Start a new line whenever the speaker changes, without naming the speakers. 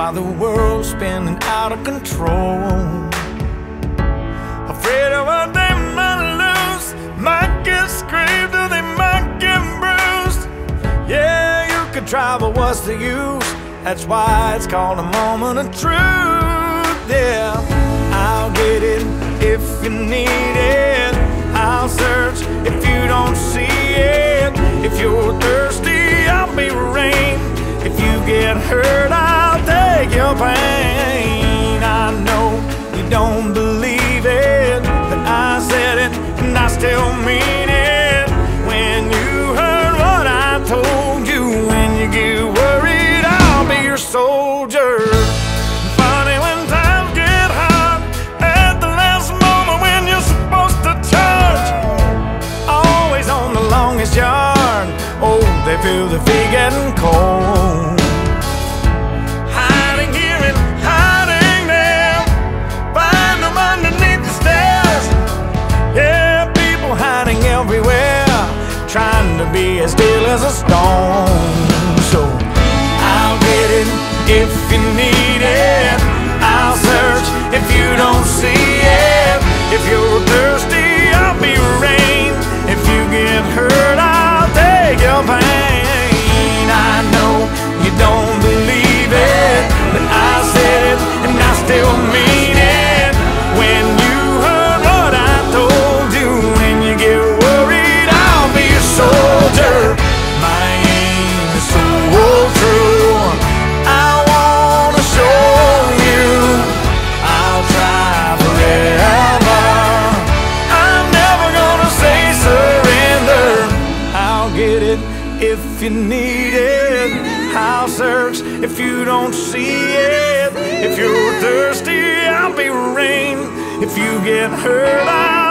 while the world's spinning out of control. Afraid of what they might lose, might get scraped or they might get bruised. Yeah, you could try, but what's the use? That's why it's called a moment of truth. Yeah, I'll get it if you need it. I'll search if you don't see it. If you're thirsty, I'll be rain. If you get hurt, I'll take your pain. I know you don't believe it, that I said it and I still mean it. When you heard what I told you, when you get worried, I'll be your soldier. Funny when times get hard, at the last moment when you're supposed to charge, always on the longest yard. Oh, they feel the feet getting cold. Hiding here and hiding there, find them underneath the stairs. Yeah, people hiding everywhere, trying to be as still as a stone. So I'll get it if you need it. I'll search if you don't see it. If you're thirsty, I'll be rain. If you get hurt, I'll take your pain. I know you don't believe it, but I said it and I still mean it. When you heard what I told you, when you get worried, I'll be your soldier. My aim is so true, I wanna show you I'll try forever. I'm never gonna say surrender. I'll get it if you need it. I'll search if you don't see it. If you're thirsty, I'll be rain. If you get hurt,